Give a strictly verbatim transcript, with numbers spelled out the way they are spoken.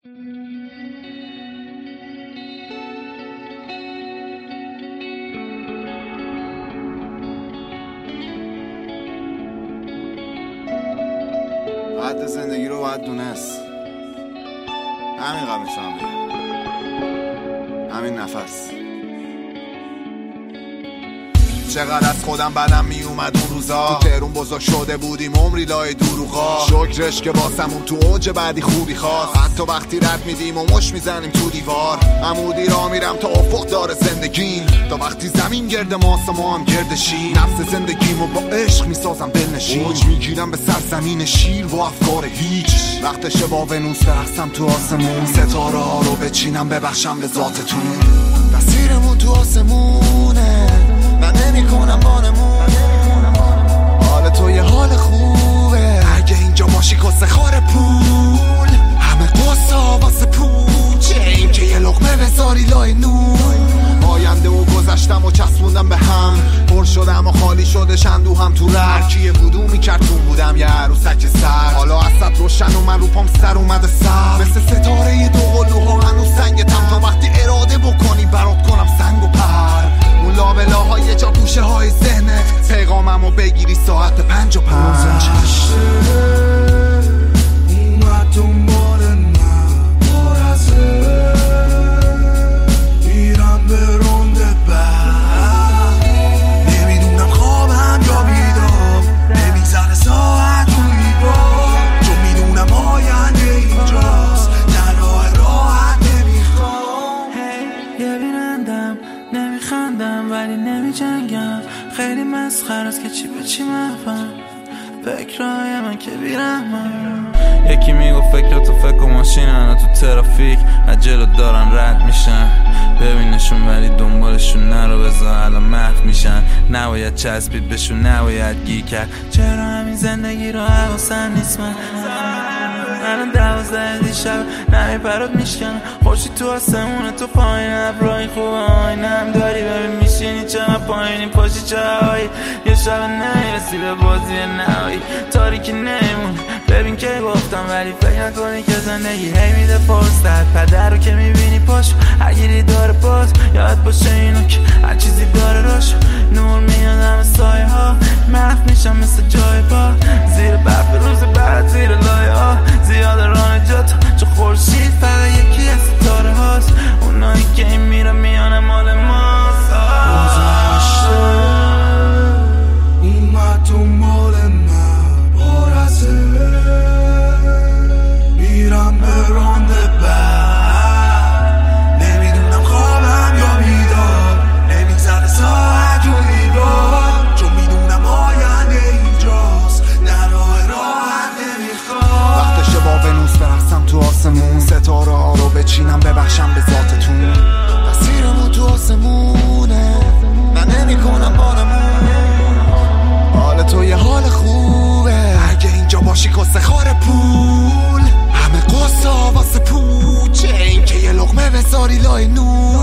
حد زندگی رو باید دونست. همین قبل میتونم بگم، همین نفس. چقدر از خودم بدم می اومد اون روزا، تو تهرون بزرگ شده بودیم عمری لای دروغا. شکرش که واسمون تو اوج بعدی خوبی خواست، حتی وقتی رد میدیم و مش میزنیم تو دیوار. عمودی را میرم تا افق داره زندگیم، تا وقتی زمین گرد ماست ما هم گردشیم. نفس زندگیمو با عشق میسازم دلنشین، اوج میگیرم به سرزمین شیر و افکار هیچ. وقتشه با ونوس برقصم تو آسمون، ستاره ها رو بچینم ببخشم به ذاتتون. مسیرمون تو آسمونه، من نمی کنم بانمون. حال تو یه حال خوبه، اگه اینجا باشی کسه خار پول. همه قصه واسه پوچه، این که یه لقمه بذاری لای نور. آینده و گذشتم و چسبوندم به هم، پر شدم و خالی شده شندو هم تو ررکیه بودو میکرتون بودم یه عروسک سر. حالا اصد روشن و من رو پام سر اومده سر، مثل ستاره یه دو قلوها هنوز سنگتم. تا وقتی اراده بکنی برات کنم سنگ و پر. اون لابلاهای جا گوشه های ذهنت، پیغاممو بگیری ساعت پنج و پنج. اومد دنبال من برزه، میرم به رونده بعد. نمیدونم خوابم یا بیدار، نمیگذره ساعت روی بار. چون میدونم آینده اینجاست، در راه راحت نمیخوام. یه بینندم نمیخندم ولی نمیجنگم، خیلی مسخره است که چی به چی مفهم. فکرهای من که بیرحمم. یکی میگو فکراتو فکر و ماشینن تو ترافیک از جلو دارن رد میشن. ببینشون ولی دنبالشون نرو، بذار الان محو میشن. نباید چسبید بهشون، نباید گیر کرد. چرا همین زندگی رو حواسم نیست من؟ الان دوازده دیشب نمی پرات میشکنم. خوشی تو آسمونه، تو پایین ابرای خوبه آینم داری. ببین میشینی چقدر پایینی، پاشی چه هایی. یه شب نمیرسی به بازی نهایی، تاریکی نمیمونه. ببین که گفتم ولی فکر نکنی که زندگی هی میده فرصت. پدر رو که میبینی پاشو اگری داره باز، یاد باشه اینو که هر چیزی داره روش. نور میاد همه سایه ها، محو میشم مثل جای پا. زیر برف روز بعد زیر لایه ها، زیاد راه نجات چه خورشید فقط یکی از ستاره هاست. اونایی که این میره میانه مال ماست. اومد دنبال من برزه، میرم به رانده بعد. نمیدونم خوابم یا بیدار، نمیگذره ساعت روی بار. چون میدونم آینده اینجاست، در راه راحت نمیخوام. وقتشه با ونوس برقصم تو آسمون، ستاره ها رو بچینم ببخشم به ذاتتون. مسیرمون تو آسمونه، من نمی کنم بانمون. حال تو یه حال خوبه، اگه اینجا باشی کسه خار پول. همه قصه واسه پوچه، این که یه لقمه بذاری لای نور.